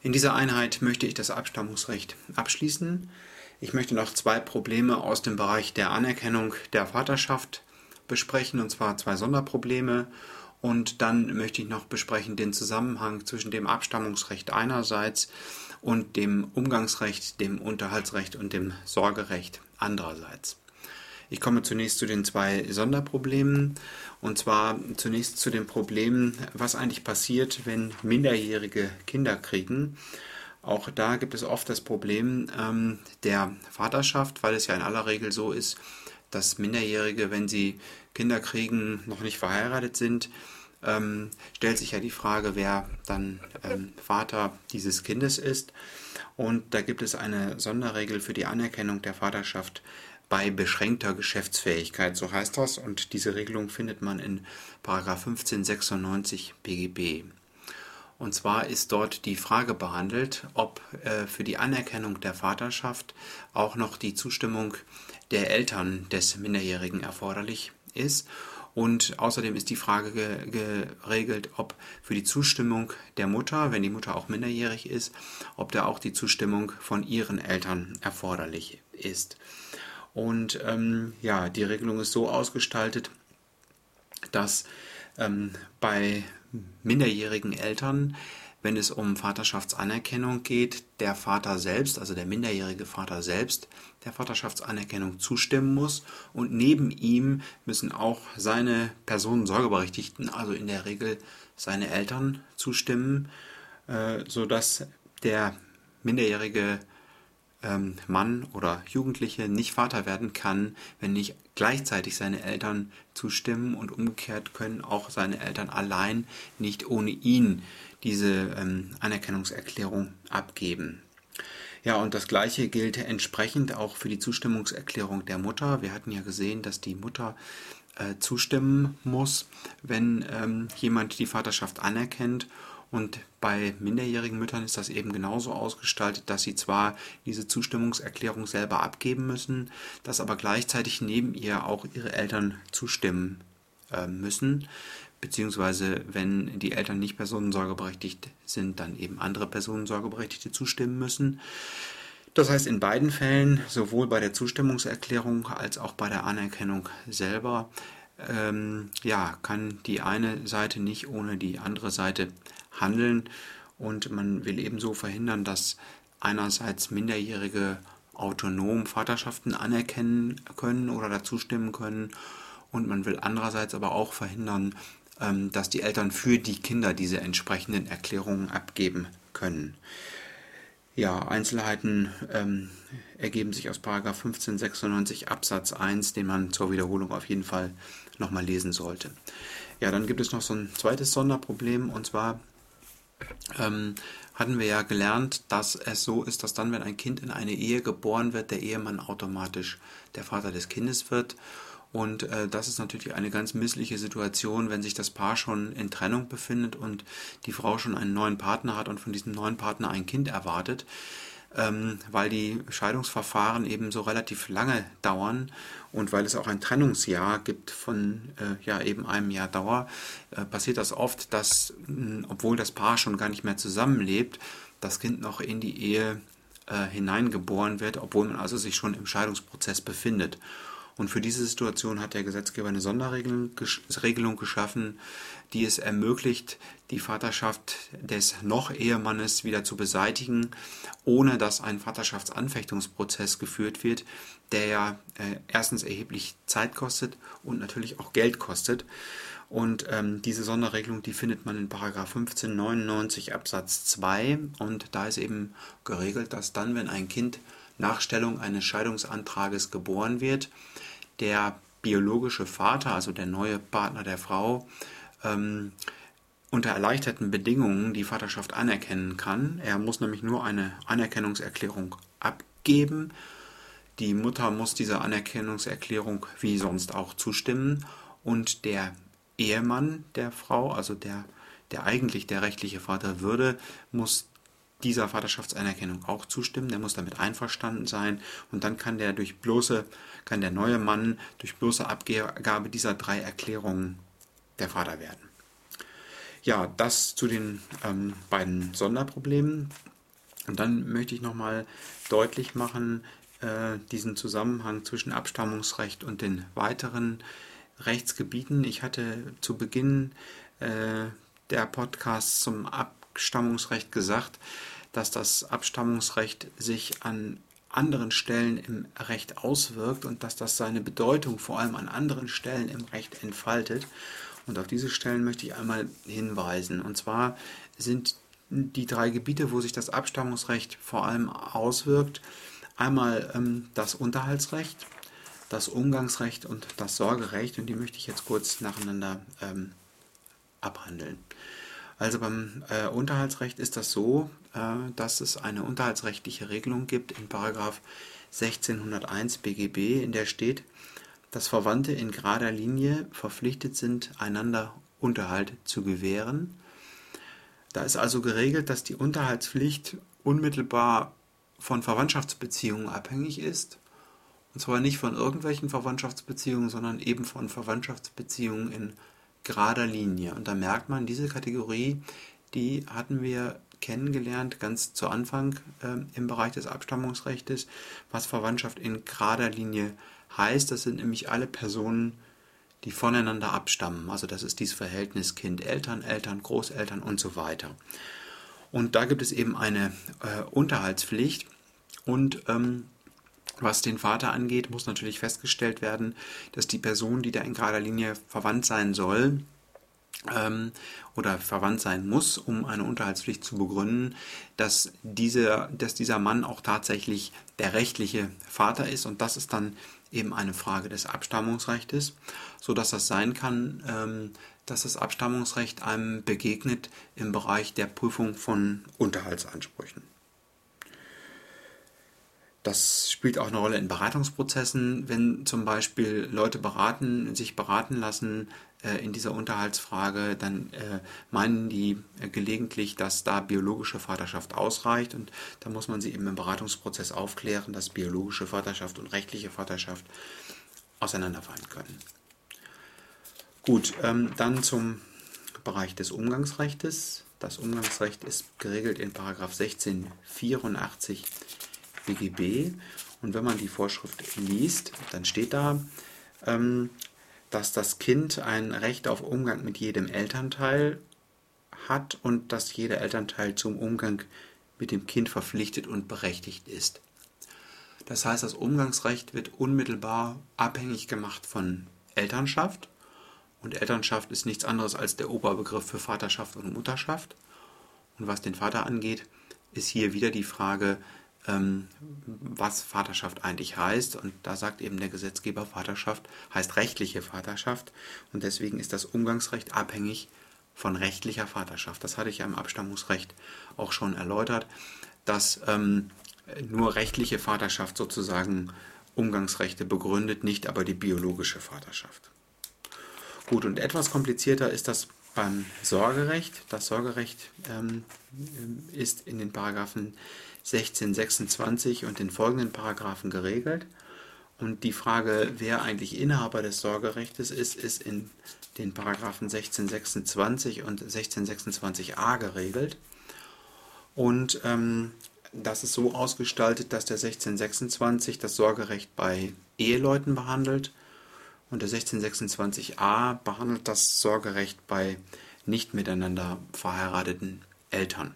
In dieser Einheit möchte ich das Abstammungsrecht abschließen. Ich möchte noch zwei Probleme aus dem Bereich der Anerkennung der Vaterschaft besprechen, und zwar zwei Sonderprobleme. Und dann möchte ich noch besprechen den Zusammenhang zwischen dem Abstammungsrecht einerseits und dem Umgangsrecht, dem Unterhaltsrecht und dem Sorgerecht andererseits. Ich komme zunächst zu den zwei Sonderproblemen, und zwar zunächst zu dem Problem, was eigentlich passiert, wenn minderjährige Kinder kriegen. Auch da gibt es oft das Problem der Vaterschaft, weil es ja in aller Regel so ist, dass Minderjährige, wenn sie Kinder kriegen, noch nicht verheiratet sind. Stellt sich ja die Frage, wer dann Vater dieses Kindes ist. Und da gibt es eine Sonderregel für die Anerkennung der Vaterschaft bei beschränkter Geschäftsfähigkeit, so heißt das. Und diese Regelung findet man in § 1596 BGB. Und zwar ist dort die Frage behandelt, ob für die Anerkennung der Vaterschaft auch noch die Zustimmung der Eltern des Minderjährigen erforderlich ist. Und außerdem ist die Frage geregelt, ob für die Zustimmung der Mutter, wenn die Mutter auch minderjährig ist, ob da auch die Zustimmung von ihren Eltern erforderlich ist. Und die Regelung ist so ausgestaltet, dass bei minderjährigen Eltern, wenn es um Vaterschaftsanerkennung geht, der Vater selbst, also der minderjährige Vater selbst, der Vaterschaftsanerkennung zustimmen muss, und neben ihm müssen auch seine Personensorgeberechtigten, also in der Regel seine Eltern, zustimmen, sodass der minderjährige Mann oder Jugendliche nicht Vater werden kann, wenn nicht gleichzeitig seine Eltern zustimmen, und umgekehrt können auch seine Eltern allein nicht ohne ihn diese Anerkennungserklärung abgeben. Ja, und das Gleiche gilt entsprechend auch für die Zustimmungserklärung der Mutter. Wir hatten ja gesehen, dass die Mutter zustimmen muss, wenn jemand die Vaterschaft anerkennt. Und bei minderjährigen Müttern ist das eben genauso ausgestaltet, dass sie zwar diese Zustimmungserklärung selber abgeben müssen, dass aber gleichzeitig neben ihr auch ihre Eltern zustimmen müssen, beziehungsweise wenn die Eltern nicht personensorgeberechtigt sind, dann eben andere Personensorgeberechtigte zustimmen müssen. Das heißt, in beiden Fällen, sowohl bei der Zustimmungserklärung als auch bei der Anerkennung selber, kann die eine Seite nicht ohne die andere Seite handeln, und man will ebenso verhindern, dass einerseits Minderjährige autonom Vaterschaften anerkennen können oder dazu stimmen können, und man will andererseits aber auch verhindern, dass die Eltern für die Kinder diese entsprechenden Erklärungen abgeben können. Ja, Einzelheiten ergeben sich aus § 1596 Absatz 1, den man zur Wiederholung auf jeden Fall nochmal lesen sollte. Ja, dann gibt es noch so ein zweites Sonderproblem, und zwar hatten wir ja gelernt, dass es so ist, dass dann, wenn ein Kind in eine Ehe geboren wird, der Ehemann automatisch der Vater des Kindes wird. Und das ist natürlich eine ganz missliche Situation, wenn sich das Paar schon in Trennung befindet und die Frau schon einen neuen Partner hat und von diesem neuen Partner ein Kind erwartet, weil die Scheidungsverfahren eben so relativ lange dauern und weil es auch ein Trennungsjahr gibt von eben einem Jahr Dauer, passiert das oft, dass, obwohl das Paar schon gar nicht mehr zusammenlebt, das Kind noch in die Ehe hineingeboren wird, obwohl man also sich schon im Scheidungsprozess befindet. Und für diese Situation hat der Gesetzgeber eine Sonderregelung geschaffen, die es ermöglicht, die Vaterschaft des Noch-Ehemannes wieder zu beseitigen, ohne dass ein Vaterschaftsanfechtungsprozess geführt wird, der ja erstens erheblich Zeit kostet und natürlich auch Geld kostet. Und diese Sonderregelung, die findet man in § 1599 Absatz 2, und da ist eben geregelt, dass dann, wenn ein Kind nach Stellung eines Scheidungsantrages geboren wird, der biologische Vater, also der neue Partner der Frau, unter erleichterten Bedingungen die Vaterschaft anerkennen kann. Er muss nämlich nur eine Anerkennungserklärung abgeben. Die Mutter muss dieser Anerkennungserklärung wie sonst auch zustimmen, und der Ehemann der Frau, also der eigentlich der rechtliche Vater würde, muss dieser Vaterschaftsanerkennung auch zustimmen, der muss damit einverstanden sein, und dann kann der neue Mann durch bloße Abgabe dieser 3 Erklärungen der Vater werden. Ja, das zu den beiden Sonderproblemen. Und dann möchte ich nochmal deutlich machen, diesen Zusammenhang zwischen Abstammungsrecht und den weiteren Rechtsgebieten. Ich hatte zu Beginn der Podcasts zum Abstammungsrecht gesagt, dass das Abstammungsrecht sich an anderen Stellen im Recht auswirkt und dass das seine Bedeutung vor allem an anderen Stellen im Recht entfaltet. Und auf diese Stellen möchte ich einmal hinweisen. Und zwar sind die 3 Gebiete, wo sich das Abstammungsrecht vor allem auswirkt, einmal das Unterhaltsrecht, das Umgangsrecht und das Sorgerecht. Und die möchte ich jetzt kurz nacheinander abhandeln. Also beim Unterhaltsrecht ist das so, dass es eine unterhaltsrechtliche Regelung gibt in § 1601 BGB, in der steht, dass Verwandte in gerader Linie verpflichtet sind, einander Unterhalt zu gewähren. Da ist also geregelt, dass die Unterhaltspflicht unmittelbar von Verwandtschaftsbeziehungen abhängig ist. Und zwar nicht von irgendwelchen Verwandtschaftsbeziehungen, sondern eben von Verwandtschaftsbeziehungen in gerader Linie. Und da merkt man, diese Kategorie, die hatten wir kennengelernt ganz zu Anfang im Bereich des Abstammungsrechtes, was Verwandtschaft in gerader Linie heißt. Das sind nämlich alle Personen, die voneinander abstammen. Also das ist dieses Verhältnis Kind-Eltern, Eltern, Großeltern und so weiter. Und da gibt es eben eine Unterhaltspflicht und was den Vater angeht, muss natürlich festgestellt werden, dass die Person, die da in gerader Linie verwandt sein soll oder verwandt sein muss, um eine Unterhaltspflicht zu begründen, dass dieser Mann auch tatsächlich der rechtliche Vater ist. Und das ist dann eben eine Frage des Abstammungsrechtes, sodass das sein kann, dass das Abstammungsrecht einem begegnet im Bereich der Prüfung von Unterhaltsansprüchen. Das spielt auch eine Rolle in Beratungsprozessen, wenn zum Beispiel Leute sich beraten lassen in dieser Unterhaltsfrage, dann meinen die gelegentlich, dass da biologische Vaterschaft ausreicht und da muss man sie eben im Beratungsprozess aufklären, dass biologische Vaterschaft und rechtliche Vaterschaft auseinanderfallen können. Gut, dann zum Bereich des Umgangsrechtes. Das Umgangsrecht ist geregelt in § 1684 BGB und wenn man die Vorschrift liest, dann steht da, dass das Kind ein Recht auf Umgang mit jedem Elternteil hat und dass jeder Elternteil zum Umgang mit dem Kind verpflichtet und berechtigt ist. Das heißt, das Umgangsrecht wird unmittelbar abhängig gemacht von Elternschaft und Elternschaft ist nichts anderes als der Oberbegriff für Vaterschaft und Mutterschaft. Und was den Vater angeht, ist hier wieder die Frage, was Vaterschaft eigentlich heißt. Und da sagt eben der Gesetzgeber, Vaterschaft heißt rechtliche Vaterschaft. Und deswegen ist das Umgangsrecht abhängig von rechtlicher Vaterschaft. Das hatte ich ja im Abstammungsrecht auch schon erläutert, dass nur rechtliche Vaterschaft sozusagen Umgangsrechte begründet, nicht aber die biologische Vaterschaft. Gut, und etwas komplizierter ist das beim Sorgerecht. Das Sorgerecht ist in den Paragraphen 1626 und den folgenden Paragraphen geregelt. Und die Frage, wer eigentlich Inhaber des Sorgerechtes ist in den Paragraphen 1626 und 1626a geregelt. Und das ist so ausgestaltet, dass der 1626 das Sorgerecht bei Eheleuten behandelt und der 1626a behandelt das Sorgerecht bei nicht miteinander verheirateten Eltern.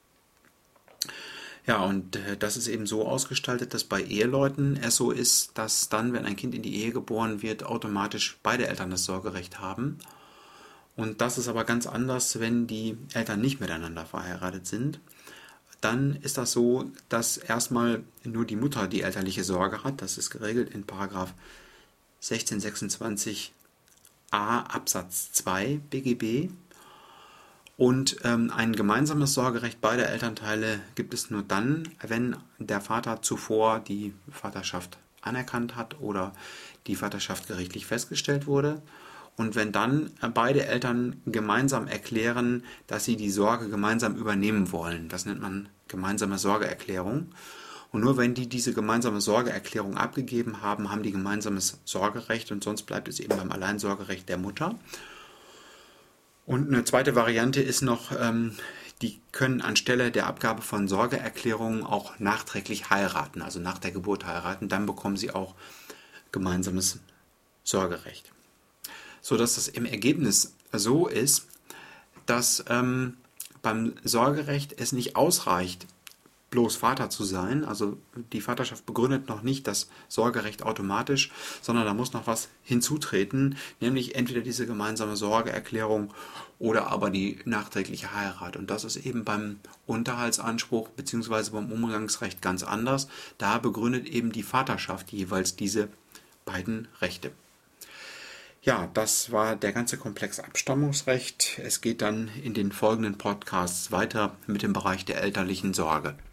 Ja, und das ist eben so ausgestaltet, dass bei Eheleuten es so ist, dass dann, wenn ein Kind in die Ehe geboren wird, automatisch beide Eltern das Sorgerecht haben. Und das ist aber ganz anders, wenn die Eltern nicht miteinander verheiratet sind. Dann ist das so, dass erstmal nur die Mutter die elterliche Sorge hat. Das ist geregelt in § 1626a Absatz 2 BGB. Und ein gemeinsames Sorgerecht beider Elternteile gibt es nur dann, wenn der Vater zuvor die Vaterschaft anerkannt hat oder die Vaterschaft gerichtlich festgestellt wurde. Und wenn dann beide Eltern gemeinsam erklären, dass sie die Sorge gemeinsam übernehmen wollen. Das nennt man gemeinsame Sorgeerklärung. Und nur wenn die diese gemeinsame Sorgeerklärung abgegeben haben, haben die gemeinsames Sorgerecht und sonst bleibt es eben beim Alleinsorgerecht der Mutter. Und eine zweite Variante ist noch die können anstelle der Abgabe von Sorgeerklärungen auch nachträglich heiraten, also nach der Geburt heiraten. Dann bekommen sie auch gemeinsames Sorgerecht. Sodass das im Ergebnis so ist, dass beim Sorgerecht es nicht ausreicht, bloß Vater zu sein. Also die Vaterschaft begründet noch nicht das Sorgerecht automatisch, sondern da muss noch was hinzutreten, nämlich entweder diese gemeinsame Sorgeerklärung oder aber die nachträgliche Heirat. Und das ist eben beim Unterhaltsanspruch bzw. beim Umgangsrecht ganz anders. Da begründet eben die Vaterschaft jeweils diese beiden Rechte. Ja, das war der ganze Komplex Abstammungsrecht. Es geht dann in den folgenden Podcasts weiter mit dem Bereich der elterlichen Sorge.